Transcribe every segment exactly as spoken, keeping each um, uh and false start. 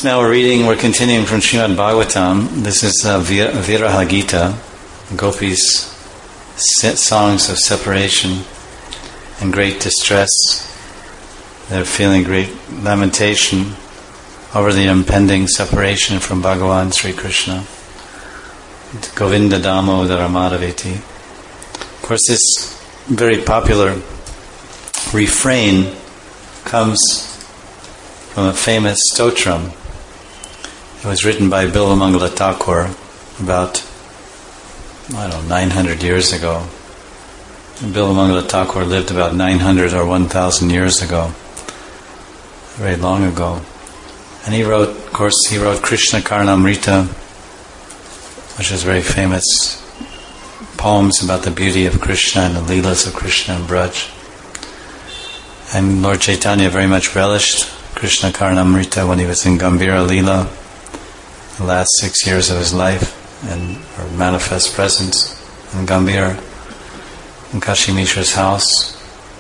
So now we're reading, we're continuing from Srimad Bhagavatam. This is uh, Viraha Gita, Gopis' songs of separation and great distress. They're feeling great lamentation over the impending separation from Bhagavan Sri Krishna. Govinda Damodara Madhaveti. Of course, this very popular refrain comes from a famous stotram. It was written by Bilvamangala Thakur about, I don't know, nine hundred years ago. Bilvamangala Thakur lived about nine hundred or one thousand years ago, very long ago. And he wrote, of course, he wrote Krishna Karnamrita, which is very famous poems about the beauty of Krishna and the Leelas of Krishna and Braj. And Lord Chaitanya very much relished Krishna Karnamrita when he was in Gambhira Leela, the last six years of his life, and or manifest presence in Gambhira, in Kashi Mishra's house,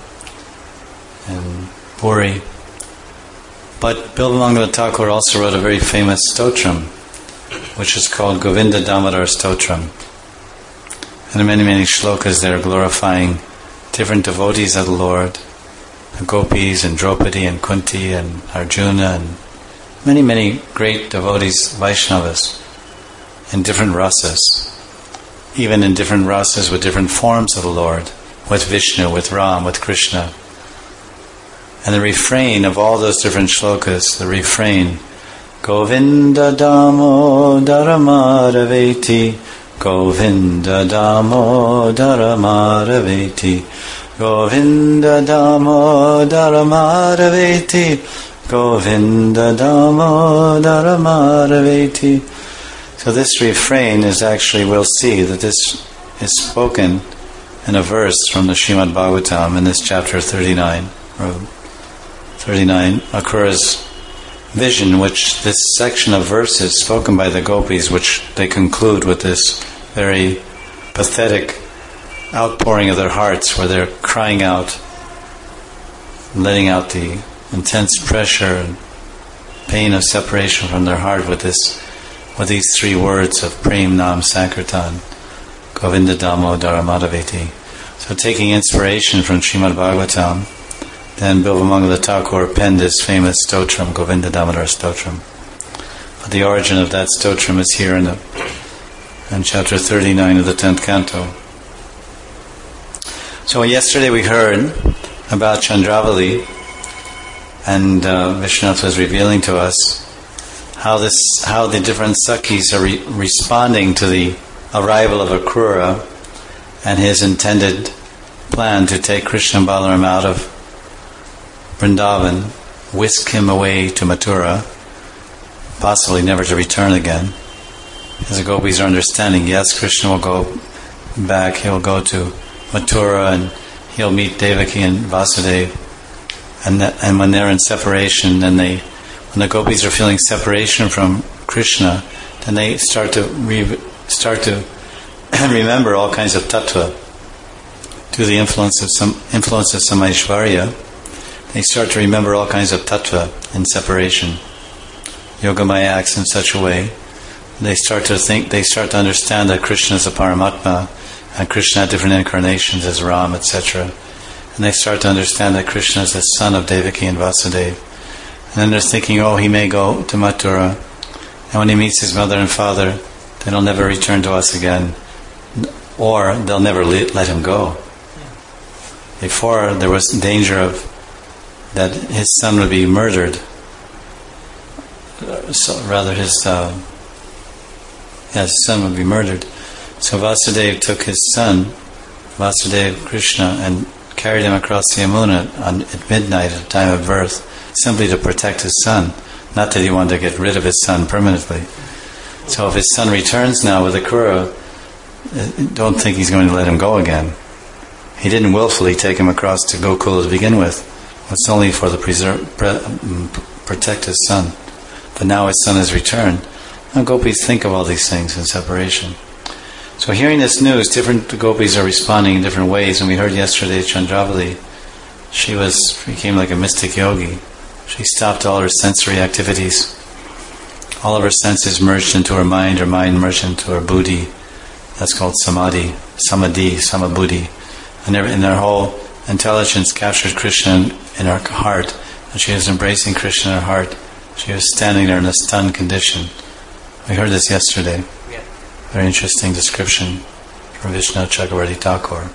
in Puri. But Bilvamangala Thakur also wrote a very famous stotram, which is called Govinda Damodar Stotram. And in many, many shlokas there glorifying different devotees of the Lord, the Gopis and Draupadi and Kunti and Arjuna and many, many great devotees, Vaishnavas, in different rasas, even in different rasas with different forms of the Lord, with Vishnu, with Ram, with Krishna. And the refrain of all those different shlokas, the refrain, Govinda Damodara Madhaveti, Govinda Damodara Madhaveti, Govinda Damodara Madhaveti, Govinda Damodara Madhaveti. So this refrain is actually, we'll see that this is spoken in a verse from the Srimad Bhagavatam in this chapter thirty-nine, or thirty-nine, Akura's vision, which this section of verses spoken by the gopis, which they conclude with this very pathetic outpouring of their hearts, where they're crying out, letting out the intense pressure and pain of separation from their heart with this, with these three words of Prem Nam Sankirtan, Govinda Damodara Madhaveti. So taking inspiration from Srimad Bhagavatam, then Bilvamangala Thakur penned this famous stotram, Govinda Damodar Stotram. But the origin of that stotram is here in, the, in chapter thirty-nine of the tenth canto. So yesterday we heard about Chandravali, and uh, Vishwanath was revealing to us how this, how the different Sakhis are re- responding to the arrival of Akrura and his intended plan to take Krishna and Balaram out of Vrindavan, whisk him away to Mathura, possibly never to return again. As the gopis are understanding, yes, Krishna will go back, he will go to Mathura and he'll meet Devaki and Vasudeva. And that, and when they're in separation, then they, when the gopis are feeling separation from Krishna, then they start to re, start to remember all kinds of tattva through the influence of some influence of some Aishvarya. They start to remember all kinds of tattva in separation. Yogamaya acts in such a way. They start to think, they start to understand that Krishna is a Paramatma, and Krishna had different incarnations as Ram, et cetera. And they start to understand that Krishna is the son of Devaki and Vasudeva. And then they're thinking, oh, he may go to Mathura, and when he meets his mother and father, then he'll never return to us again. Or they'll never let him go. Before, there was danger of that his son would be murdered. So, rather, his, uh, yeah, his son would be murdered. So Vasudeva took his son, Vasudeva Krishna, and carried him across the Yamuna on, at midnight at the time of birth, simply to protect his son. Not that he wanted to get rid of his son permanently. So if his son returns now with Akrura, don't think he's going to let him go again. He didn't willfully take him across to Gokula to begin with. It's only for the preserve, pre, protect his son. But now his son has returned. Now gopis think of all these things in separation. So hearing this news, different gopis are responding in different ways. And we heard yesterday Chandravali, she was became like a mystic yogi. She stopped all her sensory activities all of her senses merged into her mind, her mind merged into her buddhi. That's called samadhi, samadhi, samabuddhi. And in her whole intelligence captured Krishna in her heart, and she was embracing Krishna in her heart. She was standing there in a stunned condition. We heard this yesterday. Yeah. Very interesting description from Vishnu Chakravarti Thakur.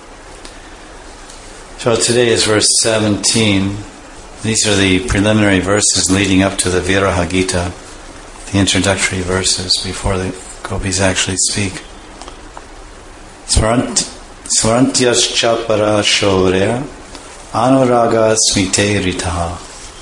So today is verse seventeen. These are the preliminary verses leading up to the Viraha Gita, the introductory verses before the gopis actually speak. Svarantyascha para shaurya anuraga smite ritaha.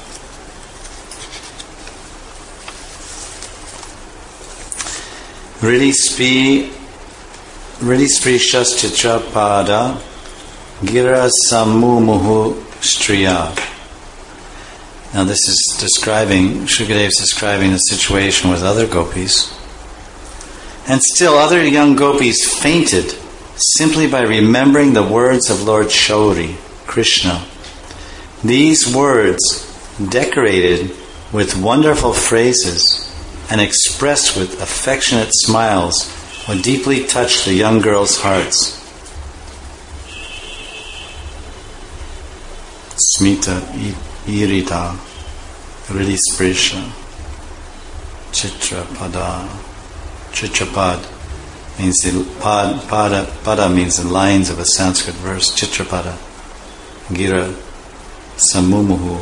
Riddhi spi Riddhi spri shaschitra pada gira samumuhu striya. Now this is describing, Shukadeva is describing the situation with other gopis. And still other young gopis fainted simply by remembering the words of Lord Shauri, Krishna. These words, decorated with wonderful phrases and expressed with affectionate smiles, would deeply touch the young girls' hearts. Smita irita riddhi sprisha chitra pada. Chitrapad means the pad, pada, pada means the lines of a Sanskrit verse. Chitrapada, gira, samumuhu,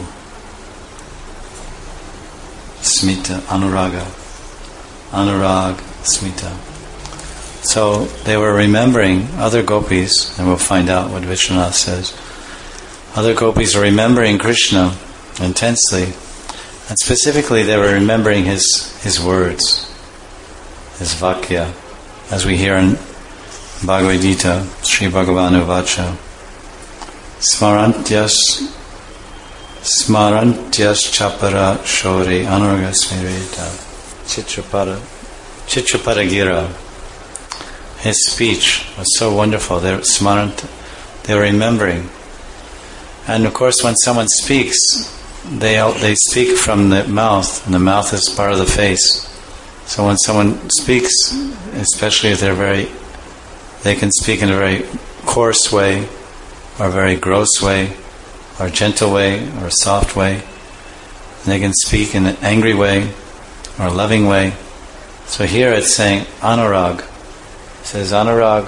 smita, anuraga, anurag, smita. So they were remembering other gopis, and we'll find out what Vishwanath says. Other gopis were remembering Krishna intensely, and specifically they were remembering his his words. His vakya, as we hear in Bhagavad Gita, Sri Bhagavanu Vacha. Smarantyas Smarantyas Chapara Shori Anuraga Smirita Chitrapada Chitrapada Gira. His speech was so wonderful. They were smarant, they were remembering. And of course when someone speaks, they they speak from the mouth, and the mouth is part of the face. So when someone speaks, especially if they're very, they can speak in a very coarse way, or a very gross way, or a gentle way, or a soft way. And they can speak in an angry way, or a loving way. So here it's saying anurag. It says anurag,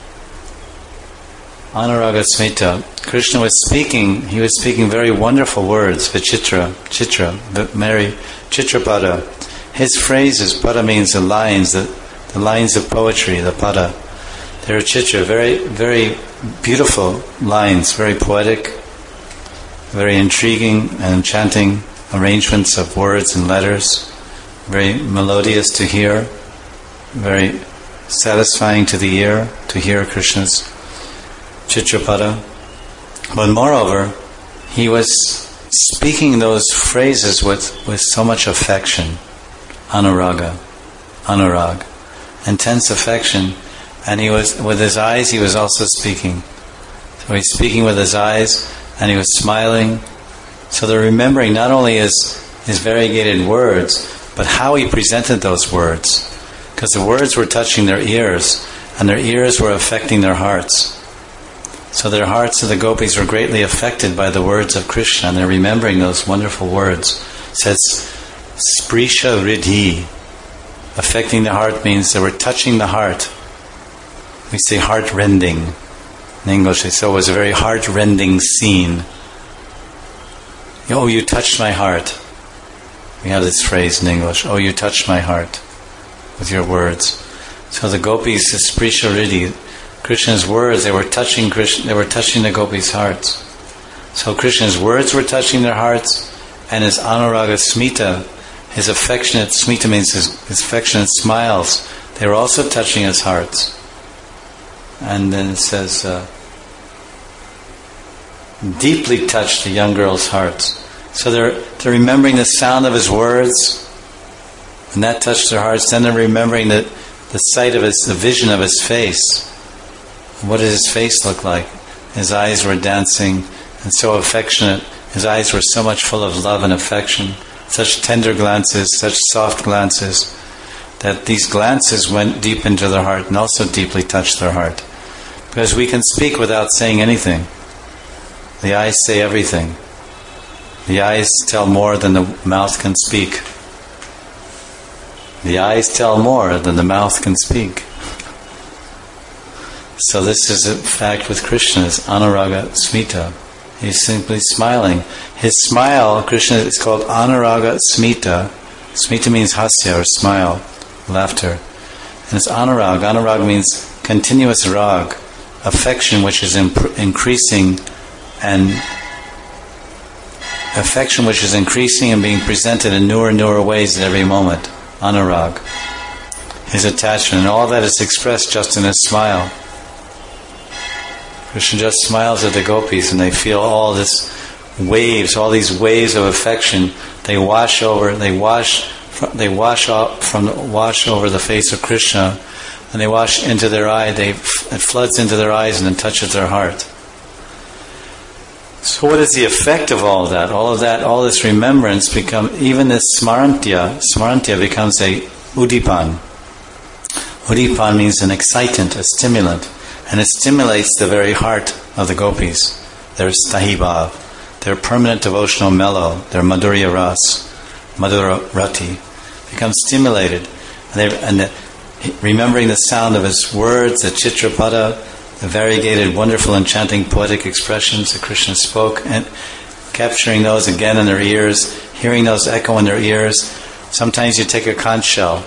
anuraga smita. Krishna was speaking, he was speaking very wonderful words, vichitra, chitra, very chitrapada. His phrases, pada means the lines, the, the lines of poetry, the pada. They're chitra, very, very beautiful lines, very poetic, very intriguing and enchanting arrangements of words and letters, very melodious to hear, very satisfying to the ear to hear Krishna's chitrapada. But moreover, he was speaking those phrases with, with so much affection. Anuraga, anurag, intense affection, and he was with his eyes. He was also speaking. So he's speaking with his eyes, and he was smiling. So they're remembering not only his his variegated words, but how he presented those words, because the words were touching their ears, and their ears were affecting their hearts. So their hearts of the gopis were greatly affected by the words of Krishna, and they're remembering those wonderful words. It says, Sprisha Riddhi. Affecting the heart means they were touching the heart. We say heart-rending. In English, so it was a very heart-rending scene. Oh, you touched my heart. We have this phrase in English. Oh, you touched my heart with your words. So the gopis, the Sprisha Riddhi, Krishna's words, they were touching Krishna, they were touching the gopis' hearts. So Krishna's words were touching their hearts, and his anuraga smita, his affectionate, smita means his, his affectionate smiles, they were also touching his hearts. And then it says, uh, deeply touched the young girls' hearts. So they're, they're remembering the sound of his words, and that touched their hearts. Then they're remembering the, the sight of his, the vision of his face. What did his face look like? His eyes were dancing and so affectionate. His eyes were so much full of love and affection. such tender glances, such soft glances, that these glances went deep into their heart and also deeply touched their heart. Because we can speak without saying anything. The eyes say everything. The eyes tell more than the mouth can speak. The eyes tell more than the mouth can speak. So this is a fact with Krishna, is Anuraga Smita. He's simply smiling. His smile, Krishna, is called Anuraga Smita. Smita means hasya, or smile, laughter. And it's Anurag. Anurag means continuous rag, affection which is imp- increasing and affection which is increasing and being presented in newer and newer ways at every moment. Anurag. His attachment. And all that is expressed just in his smile. Krishna just smiles at the gopis and they feel all this waves, all these waves of affection. They wash over, they wash, they wash up from, wash over the face of Krishna, and they wash into their eye. They, it floods into their eyes and then touches their heart. So, what is the effect of all of that? All of that, all this remembrance become, even this smarantya, smarantya becomes a udipan. Udipan means an excitant, a stimulant. And it stimulates the very heart of the gopis. Their stahibhav, their permanent devotional mellow, their madhurya ras, madhura rati, becomes stimulated. And, they, and the, remembering the sound of his words, the chitrapada, the variegated, wonderful, enchanting, poetic expressions that Krishna spoke, and capturing those again in their ears, hearing those echo in their ears. Sometimes you take a conch shell.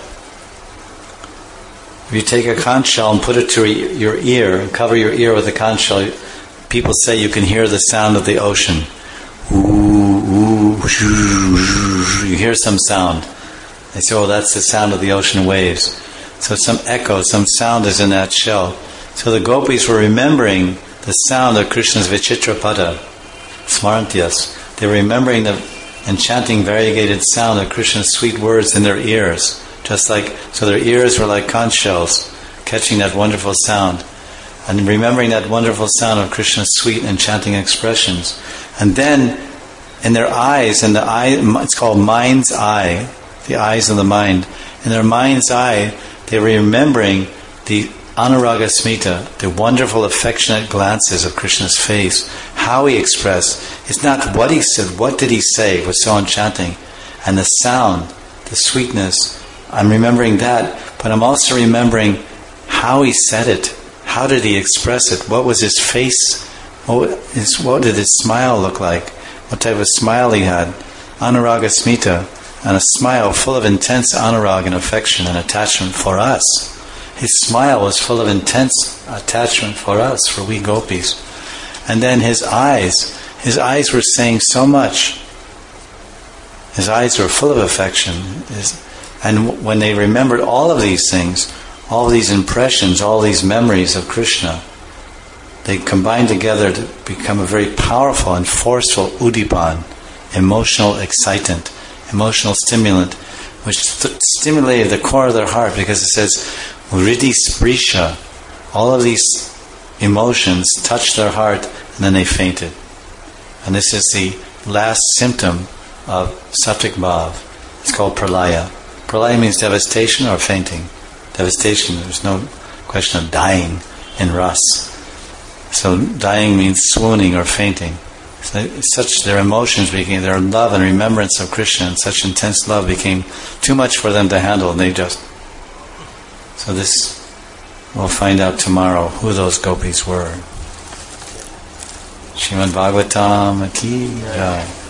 If you take a conch shell and put it to your ear and cover your ear with a conch shell, people say you can hear the sound of the ocean. Ooh, ooh, you hear some sound. They say, oh, that's the sound of the ocean waves. So some echo, some sound is in that shell. So the gopis were remembering the sound of Krishna's Vichitrapada, Smarantyas. They were remembering the enchanting, variegated sound of Krishna's sweet words in their ears. Just like, so their ears were like conch shells, catching that wonderful sound. And remembering that wonderful sound of Krishna's sweet, enchanting expressions. And then, in their eyes, in the eye, it's called mind's eye, the eyes of the mind. In their mind's eye, they were remembering the Anuraga Smita, the wonderful, affectionate glances of Krishna's face, how he expressed. It's not what he said, what did he say? It was so enchanting. And the sound, the sweetness, I'm remembering that, but I'm also remembering how he said it. How did he express it? What was his face? What, his, what did his smile look like? What type of smile he had? Anuraga Smita, and a smile full of intense anurag and affection and attachment for us. His smile was full of intense attachment for us, for we gopis. And then his eyes, his eyes were saying so much. His eyes were full of affection. His, and when they remembered all of these things, all these impressions, all these memories of Krishna, they combined together to become a very powerful and forceful udipan, emotional excitant, emotional stimulant, which st- stimulated the core of their heart, because it says, Vriddhi Sprisha, all of these emotions touched their heart and then they fainted. And this is the last symptom of Sattvic Bhav. It's called Pralaya. Pralaya means devastation or fainting. Devastation, there's no question of dying in ras. So dying means swooning or fainting. So such their emotions became, their love and remembrance of Krishna, and such intense love became too much for them to handle, and they just... So this, we'll find out tomorrow who those gopis were. Srimad Bhagavatam ki jai.